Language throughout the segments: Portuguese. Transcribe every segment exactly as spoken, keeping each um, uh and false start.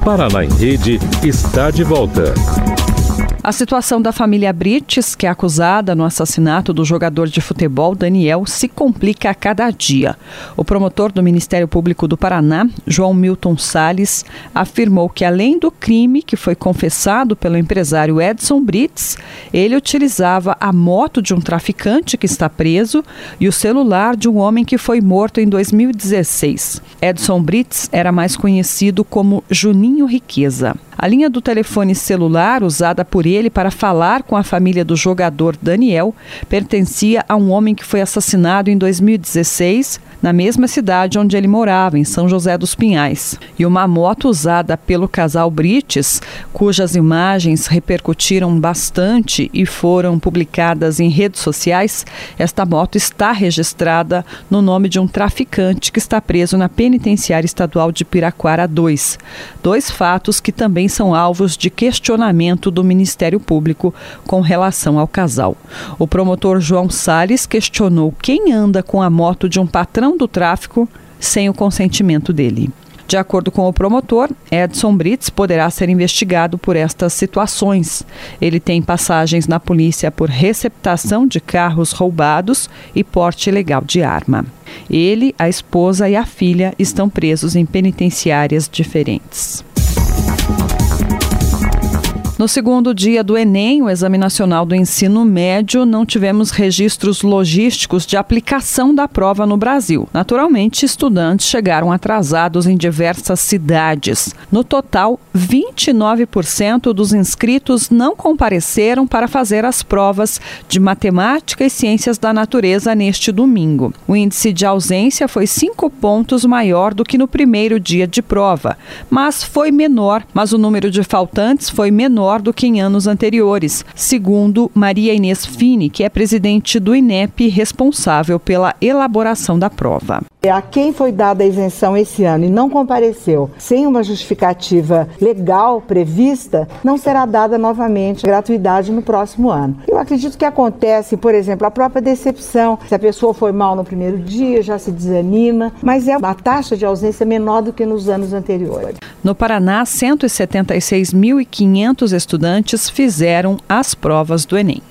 Paraná em Rede está de volta. A situação da família Brites, que é acusada no assassinato do jogador de futebol Daniel, se complica a cada dia. O promotor do Ministério Público do Paraná, João Milton Salles, afirmou que além do crime que foi confessado pelo empresário Edson Brites, ele utilizava a moto de um traficante que está preso e o celular de um homem que foi morto em dois mil e dezesseis. Edson Brites era mais conhecido como Juninho Riqueza. A linha do telefone celular usada por ele para falar com a família do jogador Daniel pertencia a um homem que foi assassinado em dois mil e dezesseis, na mesma cidade onde ele morava, em São José dos Pinhais. E uma moto usada pelo casal Brites, cujas imagens repercutiram bastante e foram publicadas em redes sociais, esta moto está registrada no nome de um traficante que está preso na Penitenciária Estadual de Piraquara dois. Dois fatos que também são alvos de questionamento do Ministério Público com relação ao casal. O promotor João Salles questionou quem anda com a moto de um patrão do tráfico sem o consentimento dele. De acordo com o promotor, Edson Brites poderá ser investigado por estas situações. Ele tem passagens na polícia por receptação de carros roubados e porte ilegal de arma. Ele, a esposa e a filha estão presos em penitenciárias diferentes. No segundo dia do Enem, o Exame Nacional do Ensino Médio, não tivemos registros logísticos de aplicação da prova no Brasil. Naturalmente, estudantes chegaram atrasados em diversas cidades. No total, vinte e nove por cento dos inscritos não compareceram para fazer as provas de matemática e ciências da natureza neste domingo. O índice de ausência foi cinco pontos maior do que no primeiro dia de prova, mas foi menor, mas o número de faltantes foi menor do que em anos anteriores, segundo Maria Inês Fini, que é presidente do I N E P, responsável pela elaboração da prova. A quem foi dada a isenção esse ano e não compareceu sem uma justificativa legal prevista, não será dada novamente gratuidade no próximo ano. Eu acredito que acontece, por exemplo, a própria decepção. Se a pessoa foi mal no primeiro dia, já se desanima, mas é uma taxa de ausência menor do que nos anos anteriores. No Paraná, cento e setenta e seis mil e quinhentos estudantes fizeram as provas do Enem.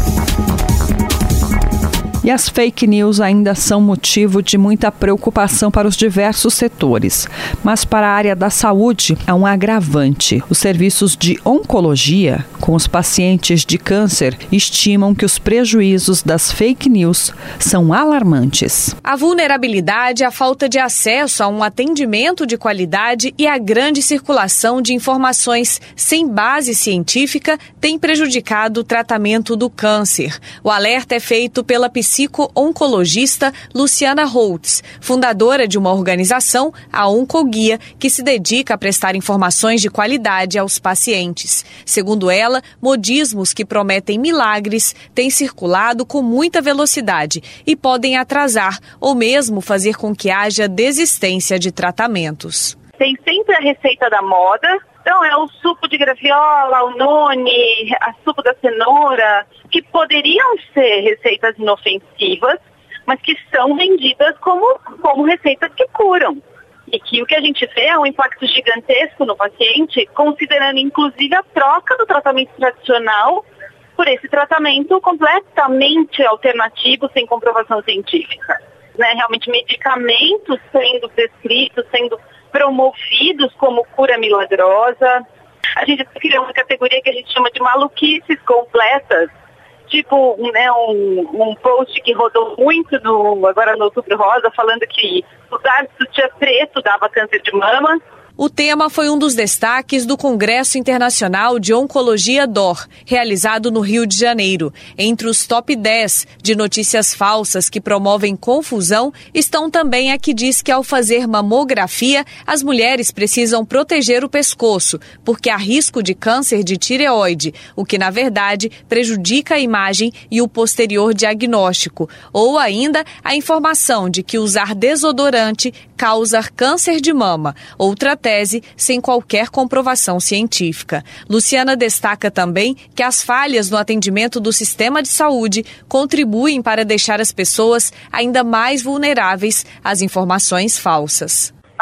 E as fake news ainda são motivo de muita preocupação para os diversos setores. Mas para a área da saúde, há um agravante. Os serviços de oncologia, com os pacientes de câncer, estimam que os prejuízos das fake news são alarmantes. A vulnerabilidade, a falta de acesso a um atendimento de qualidade e a grande circulação de informações sem base científica têm prejudicado o tratamento do câncer. O alerta é feito pela psico-oncologista Luciana Holtz, fundadora de uma organização, a Oncoguia, que se dedica a prestar informações de qualidade aos pacientes. Segundo ela, modismos que prometem milagres têm circulado com muita velocidade e podem atrasar ou mesmo fazer com que haja desistência de tratamentos. Tem sempre a receita da moda. Então é o suco de graviola, o noni, a suco da cenoura, que poderiam ser receitas inofensivas, mas que são vendidas como, como receitas que curam. E que o que a gente vê é um impacto gigantesco no paciente, considerando inclusive a troca do tratamento tradicional por esse tratamento completamente alternativo, sem comprovação científica. Né? Realmente medicamentos sendo prescritos, sendo promovidos como cura milagrosa. A gente criou uma categoria que a gente chama de maluquices completas, tipo né, um, um post que rodou muito no, agora no Outubro Rosa, falando que usar sutiã preto dava câncer de mama. O tema foi um dos destaques do Congresso Internacional de Oncologia D O R, realizado no Rio de Janeiro. Entre os top dez de notícias falsas que promovem confusão, estão também a que diz que ao fazer mamografia, as mulheres precisam proteger o pescoço, porque há risco de câncer de tireoide, o que na verdade prejudica a imagem e o posterior diagnóstico. Ou ainda a informação de que usar desodorante causa câncer de mama, outra tese sem qualquer comprovação científica. Luciana destaca também que as falhas no atendimento do sistema de saúde contribuem para deixar as pessoas ainda mais vulneráveis às informações falsas. Acho que a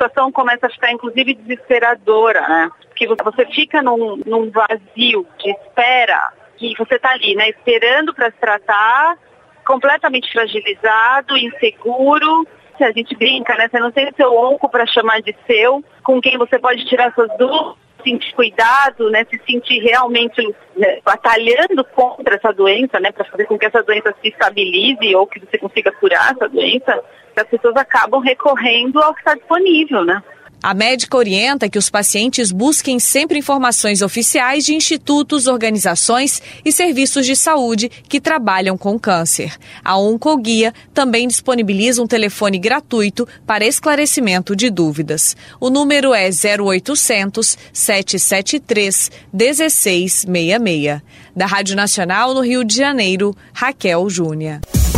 situação começa a ficar, inclusive, desesperadora, né? Porque você fica num, num vazio de espera, que você está ali, né? Esperando para se tratar, completamente fragilizado, inseguro. A gente brinca, né? Você não tem o seu onco para chamar de seu, com quem você pode tirar suas dúvidas, sentir cuidado, né? Se sentir realmente, né, batalhando contra essa doença, né? Para fazer com que essa doença se estabilize ou que você consiga curar essa doença, as pessoas acabam recorrendo ao que está disponível, né? A médica orienta que os pacientes busquem sempre informações oficiais de institutos, organizações e serviços de saúde que trabalham com câncer. A Oncoguia também disponibiliza um telefone gratuito para esclarecimento de dúvidas. O número é zero oitocentos, sete sete três, um seis seis seis. Da Rádio Nacional no Rio de Janeiro, Raquel Júnior.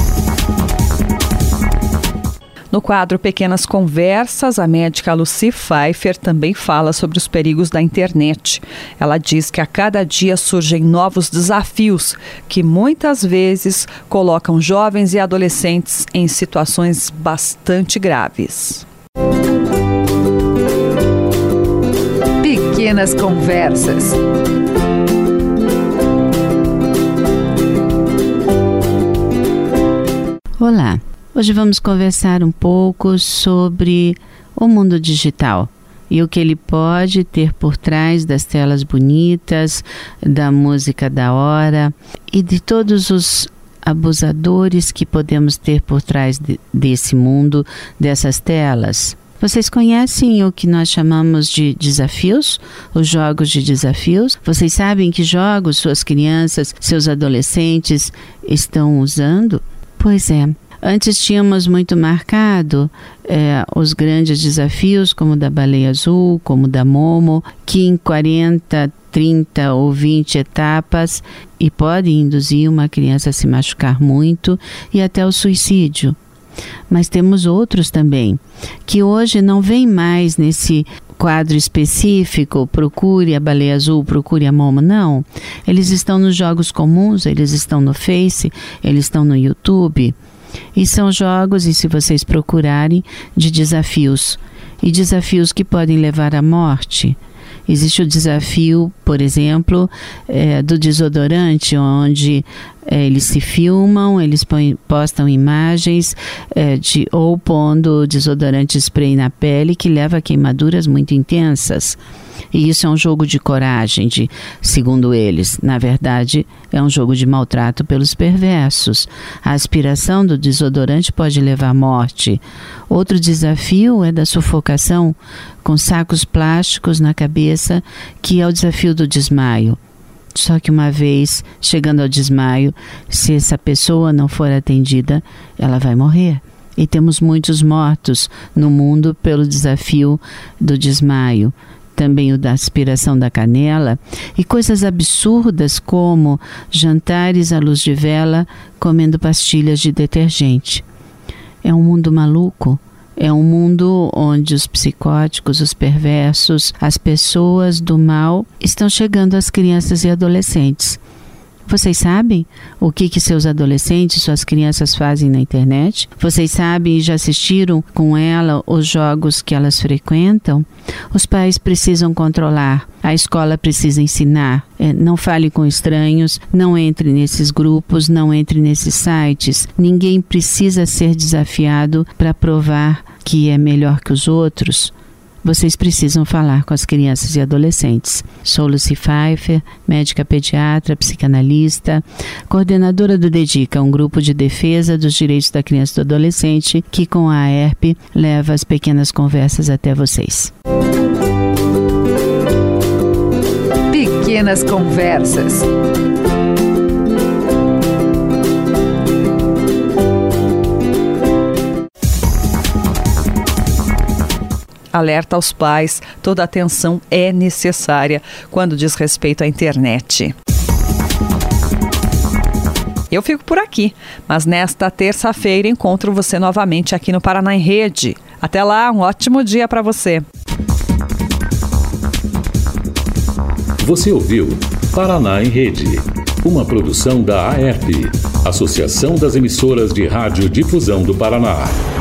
No quadro Pequenas Conversas, a médica Lucy Pfeiffer também fala sobre os perigos da internet. Ela diz que a cada dia surgem novos desafios que muitas vezes colocam jovens e adolescentes em situações bastante graves. Pequenas Conversas. Olá. Hoje vamos conversar um pouco sobre o mundo digital e o que ele pode ter por trás das telas bonitas, da música da hora e de todos os abusadores que podemos ter por trás de, desse mundo, dessas telas. Vocês conhecem o que nós chamamos de desafios? Os jogos de desafios? Vocês sabem que jogos suas crianças, seus adolescentes estão usando? Pois é. Antes tínhamos muito marcado é, os grandes desafios, como o da Baleia Azul, como o da Momo, que em quarenta, trinta ou vinte etapas e podem induzir uma criança a se machucar muito e até o suicídio. Mas temos outros também, que hoje não vem mais nesse quadro específico, procure a Baleia Azul, procure a Momo, não. Eles estão nos jogos comuns, eles estão no Face, eles estão no YouTube. E são jogos, e se vocês procurarem, de desafios. E desafios que podem levar à morte. Existe o desafio, por exemplo, é, do desodorante, onde é, eles se filmam, eles põem, postam imagens é, de, ou pondo desodorante spray na pele, que leva a queimaduras muito intensas. E isso é um jogo de coragem, de, segundo eles. Na verdade, é um jogo de maltrato pelos perversos. A aspiração do desodorante pode levar à morte. Outro desafio é da sufocação com sacos plásticos na cabeça, que é o desafio do desmaio. Só que uma vez chegando ao desmaio, se essa pessoa não for atendida, ela vai morrer. E temos muitos mortos no mundo pelo desafio do desmaio. Também o da aspiração da canela e coisas absurdas como jantares à luz de vela comendo pastilhas de detergente. É um mundo maluco, é um mundo onde os psicóticos, os perversos, as pessoas do mal estão chegando às crianças e adolescentes. Vocês sabem o que, que seus adolescentes, suas crianças fazem na internet? Vocês sabem e já assistiram com ela os jogos que elas frequentam? Os pais precisam controlar, a escola precisa ensinar. É, não fale com estranhos, não entre nesses grupos, não entre nesses sites. Ninguém precisa ser desafiado para provar que é melhor que os outros. Vocês precisam falar com as crianças e adolescentes. Sou Lucy Pfeiffer, médica pediatra, psicanalista, coordenadora do DEDICA, um grupo de defesa dos direitos da criança e do adolescente, que com a A E R P leva as pequenas conversas até vocês. Pequenas Conversas. Alerta aos pais, toda atenção é necessária quando diz respeito à internet. Eu fico por aqui, mas nesta terça-feira encontro você novamente aqui no Paraná em Rede. Até lá, um ótimo dia para você. Você ouviu Paraná em Rede, uma produção da A E R P, Associação das Emissoras de Rádio Difusão do Paraná.